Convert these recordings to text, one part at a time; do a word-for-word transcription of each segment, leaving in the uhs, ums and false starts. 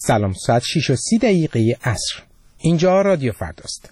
سلام، ساعت شش و سی دقیقه عصر. اینجا رادیو فرداست.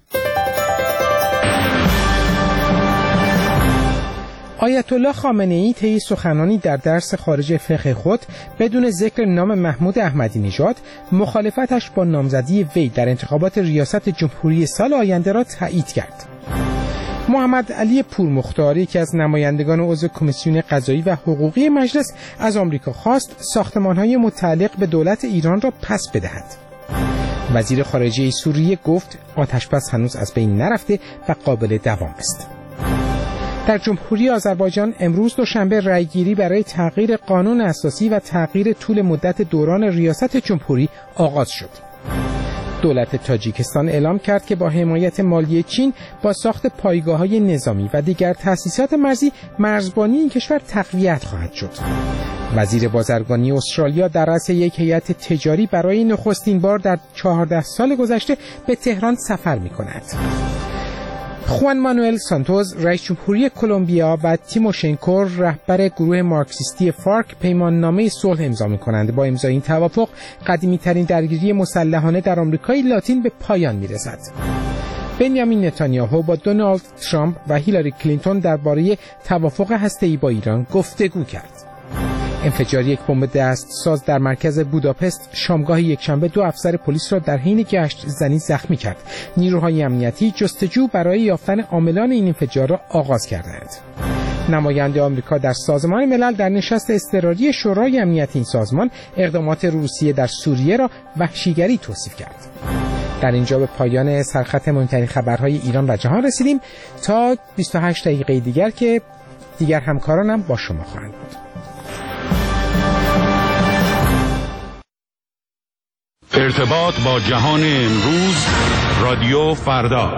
آیت الله خامنه‌ای طی سخنانی در درس خارج فقه خود بدون ذکر نام محمود احمدی نژاد مخالفتش با نامزدی وی در انتخابات ریاست جمهوری سال آینده را تایید کرد. محمد علی پورمختار، یکی از نمایندگان عضو کمیسیون قضایی و حقوقی مجلس، از آمریکا خواست ساختمان‌های متعلق به دولت ایران را پس بدهد. وزیر خارجه سوریه گفت آتش‌بس هنوز از بین نرفته و قابل دوام است. در جمهوری آذربایجان امروز دوشنبه رأیگیری برای تغییر قانون اساسی و تغییر طول مدت دوران ریاست جمهوری آغاز شد. دولت تاجیکستان اعلام کرد که با حمایت مالی چین با ساخت پایگاه‌های نظامی و دیگر تأسیسات مرزی مرزبانی این کشور تقویت خواهد شد. وزیر بازرگانی استرالیا در رأس یک هیئت تجاری برای نخستین بار در چهارده سال گذشته به تهران سفر می‌کند. خوان مانوئل سانتوس، رئیس جمهوری کلمبیا، و تیموشنکو، رهبر گروه مارکسیستی فارک، پیمان نامه صلح امضا می‌کنند. با امضای این توافق قدیمی‌ترین درگیری مسلحانه در آمریکای لاتین به پایان می‌رسد. بنیامین نتانیاهو با دونالد ترامپ و هیلاری کلینتون درباره توافق هسته‌ای با ایران گفتگو کرد. انفجار یک بمب دستساز در مرکز بوداپست شامگاه یکشنبه دو افسر پلیس را در حین گشت زنی زخمی کرد. نیروهای امنیتی جستجو برای یافتن عاملان این انفجار را آغاز کردند. نماینده آمریکا در سازمان ملل در نشست اضطراری شورای امنیت این سازمان اقدامات روسیه در سوریه را وحشیگری توصیف کرد. در اینجا به پایان سرخط مهمترین خبرهای ایران و جهان رسیدیم. تا بیست و هشت دقیقه دیگر که دیگر همکارانم با شما خواهند بود. ارتباط با جهان امروز، رادیو فردا.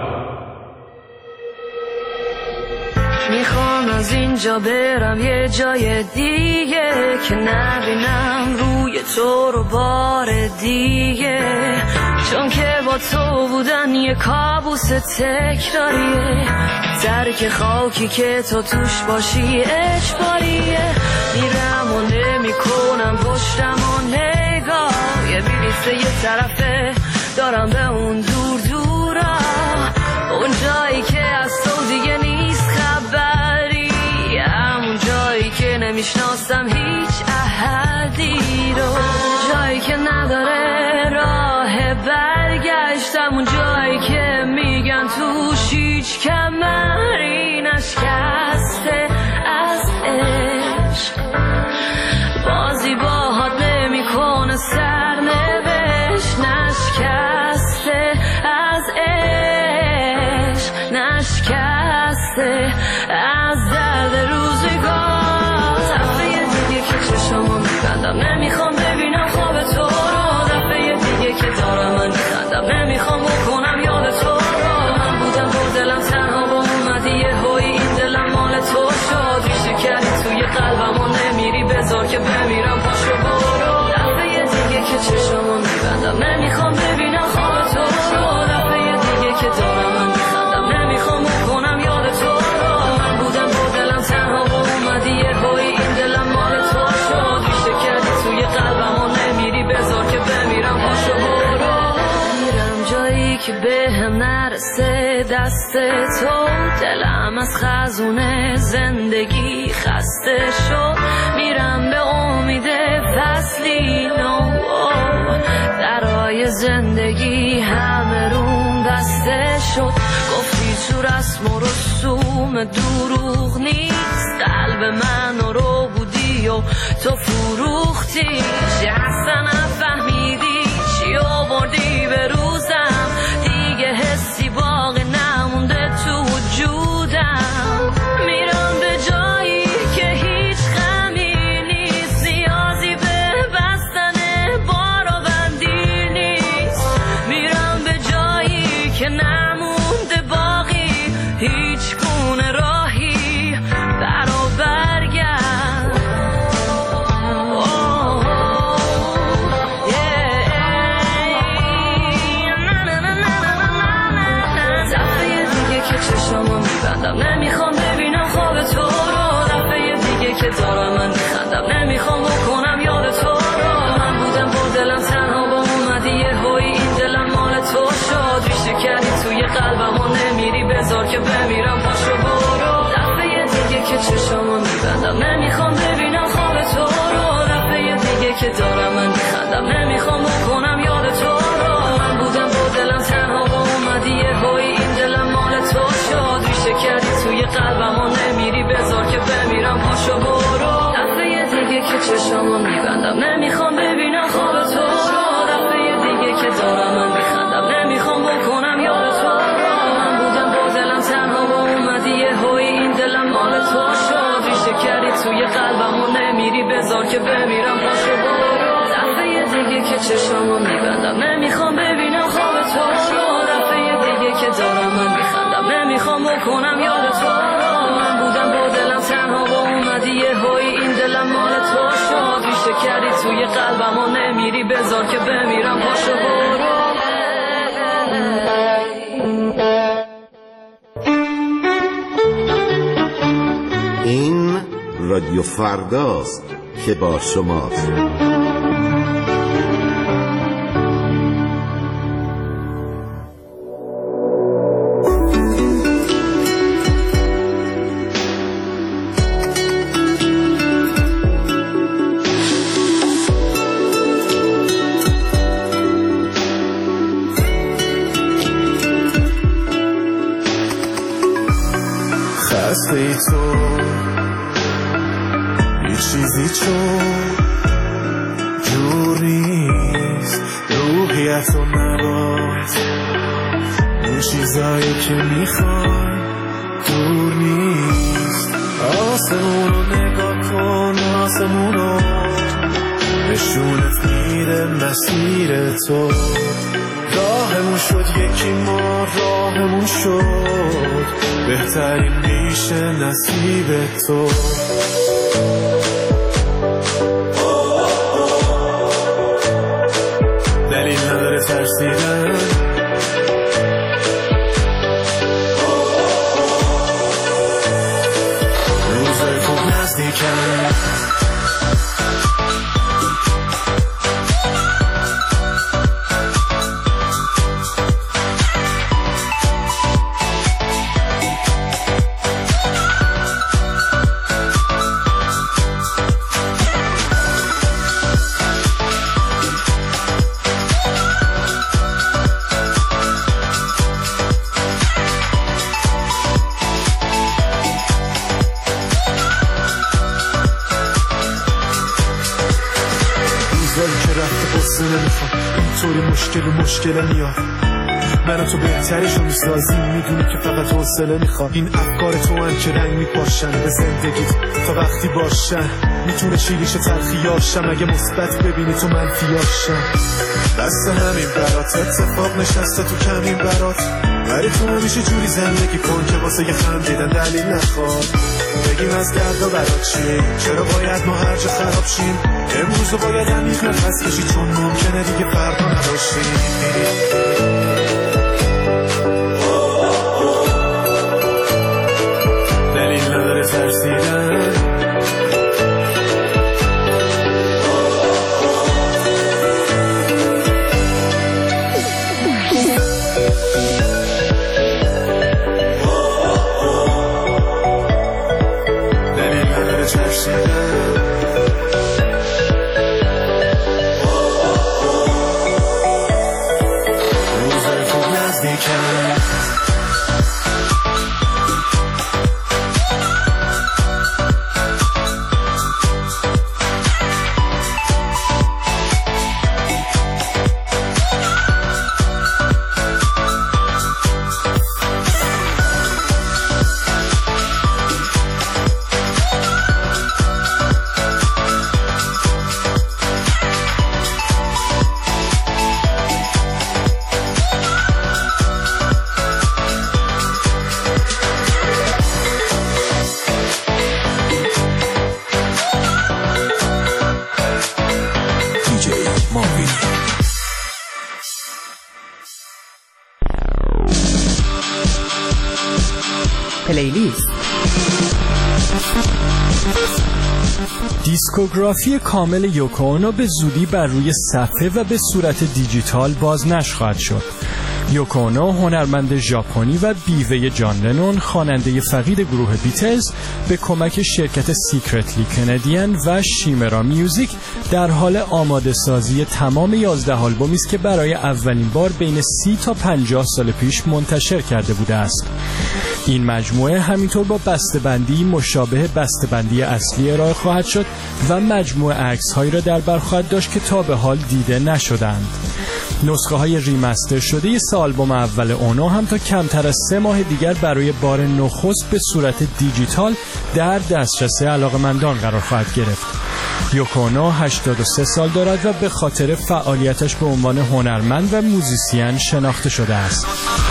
میخوام از اینجا برم یه جای دیگه که نبینم روی تو رو بار دیگه، چون که با تو بودن یه کابوس تکراریه، درک خاکی که تو توش باشی اجباریه. میرم و نمی کنم پشتم و نگاه، یه بیلیسته یه طرفه دارم به اون دور دورا، اون جایی که از تو دیگه نیست خبری، همون جایی که نمیشناسم هیچ احدی رو، جایی که نداره راه برگشت، همون جایی که میگن توش هیچ کمری نشکسته از عشق، بازی باهات نمیکنه سرنوشت، نشکسته از عشق، نشکسته از درد روزگار. دفعه دیگه که چشمو میبندم نمیخوام ببینم خواب تو رو، دفعه دیگه که دارم من میخندم نمیخوام بکنم یاد تو رو، من بودم با دلم تنها با اومدی یه هایی این دلم مال تو شد، ریشه کردی توی قلبم و نمیری بذار که بمیرم پاشو برو. دفعه دیگه که چشمو میبندم نمیخوام ببینم خواب تو رو، دفعه دیگه که دارم من میخندم نمیخوام بکنم یاد تو رو، من بودم با دلم تنها با اومدی یه هایی این دلم مال تو شد، ریشه کردی توی قلبم و نمیری بذار که بمیرم پاشو برو. میرم جایی که به هم نرسه دست تو، دلم از خزونه زندگی خسته شد، میرم به امید فصلی نو، درای زندگی همه روم بسته شد، گفتی تو رسم و رسوم دروغ نیست، قلب من رو بودی و تو فروختی، چی اصلا نفهمیدی چی آوردی به روزم، دیگه حسی باقی نمونده تو وجودم، میرم به جایی که هیچ غمی نیست، نیازی به بستن بار و بندی نیست، میرم به جایی که نمونده باقی هیچ گونه راهی برا برگرد. میبندم نمیخوام بکنم یاد تو رو. من بودم با دلم تنها و اومدی یه هایی این دلم مال تو شد. ریشه کردی توی قلبم و نمیری بذار که بمیرم پاشو برو. دفعه دیگه که چشامو میبندم نمیخوام ببینم خواب تو رو. دفعه دیگه که دارم من میخندم نمیخوام بکنم یاد تو رو. من بودم با دلم تنها و اومدی یه هایی این دلم مال تو شد. ریشه کردی توی قلبم و نمیری بذار که بمیرم پاشو برو. دفعه دیگه که چشامو میبندم نمیخوام ببینم خواب تو رو. دفعه دیگه که دارم من میخندم نمیخوام بکنم یاد تو رو. من بودم با دلم تنها و اومدی یه هایی این دلم مال تو شد. ریشه کردی توی قلبم و نمیری بذار که بمیرم پاشو برو. این رادیو فرداست که با شماست. خسته ای تو یه چیزی چون جور نیست روحیت رو نباز. اون چیزایی که میخوای دور نیست. آسمون رو نگاه کن آسمون رو نشونت میده مسیر تو. راهمون شد یکی ما راهمون شد بهترین میشه نصیب تو. دلیل نداره ترسیدن روزای خوب نزدیکن. طوری مشکل و مشکل میاد من و تو بهترشو میسازیم. میدونی که فقط حوصله میخواد. این افکار تو هم که رنگ میپاشن به زندگیت تا وقتی باشن. میتونه شیریش و تلخیاشم اگه مثبت ببینی تو منفیاشم. دست همین برات اتفاق نشسته تو کمین برات. ولی تو همیشه جوری زندگی کن که واسه یه خندیدن دلیل نخواد. بگیم از دردا برات چی؟ چرا باید ما هر جا خراب شیم؟ امروز باید عمیق نفس کشی چون ممکنه دیگه فردا نباشیم. دلیل نداره ترسیدن پلیلیست دیسکوگرافی کامل یوکو اونو به زودی بر روی صفحه و به صورت دیجیتال بازنشر خواهد شد. یوکو اونو هنرمند ژاپنی و بیوه جان لنون، خواننده فقید گروه بیتلز، به کمک شرکت سیکرتلی کندین و شیمرا میوزیک در حال آماده سازی تمام یازده آلبومی است که برای اولین بار بین سی تا پنجاه سال پیش منتشر کرده بوده است. این مجموعه همینطور با بسته‌بندی مشابه بسته‌بندی اصلی ارائه خواهد شد و مجموعه عکس‌هایی را در بر خواهد داشت که تا به حال دیده نشدند. نسخه های ریمستر شده سه آلبوم اول اونو هم تا کمتر از سه ماه دیگر برای بار نخست به صورت دیجیتال در دسترس علاقه‌مندان قرار خواهد گرفت. یوکو اونو هشتاد و سه سال دارد و به خاطر فعالیتش به عنوان هنرمند و موزیسین شناخته شده است.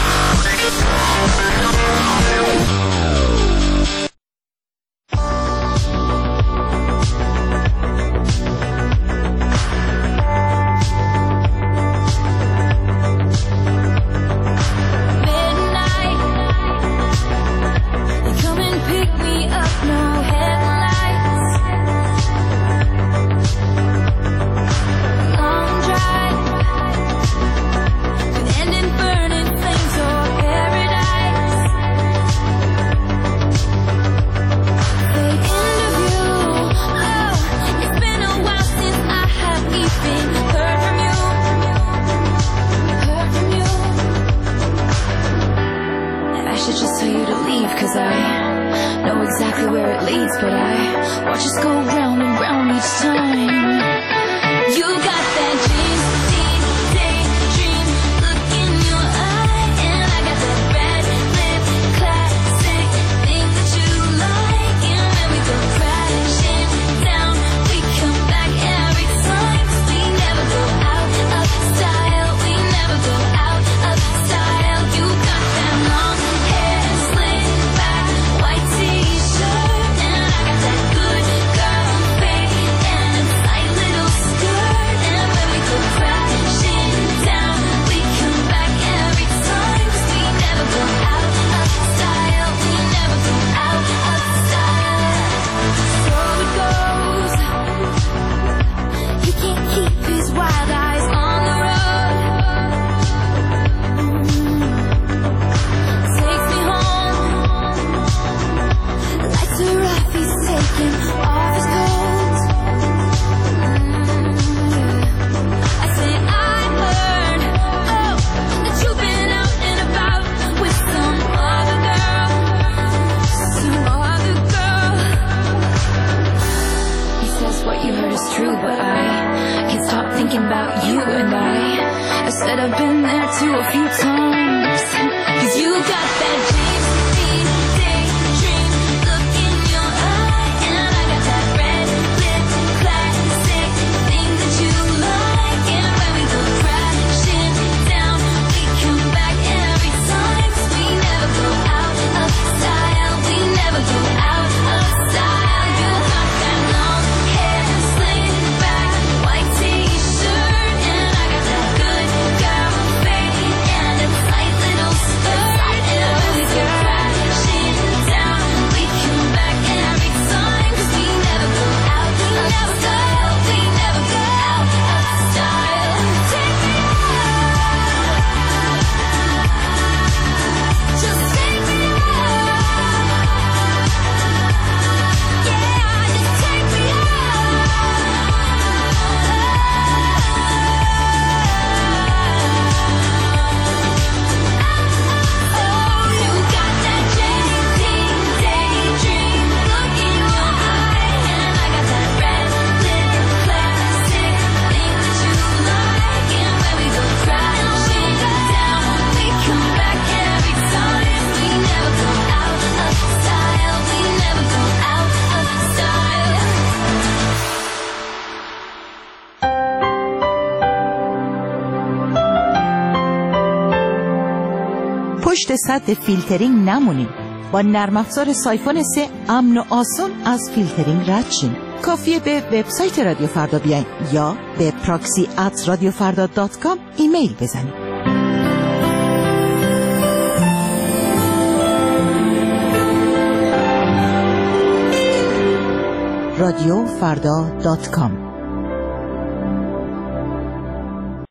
پشت سد فیلترینگ نمونید. با نرم افزار سایفون سه امن و آسان از فیلترینگ رد شین. کافیه به وبسایت رادیو فردا بیاین یا به پراکسی ات رادیو فردا دات کام ایمیل بزنید. رادیو فردا دات کام.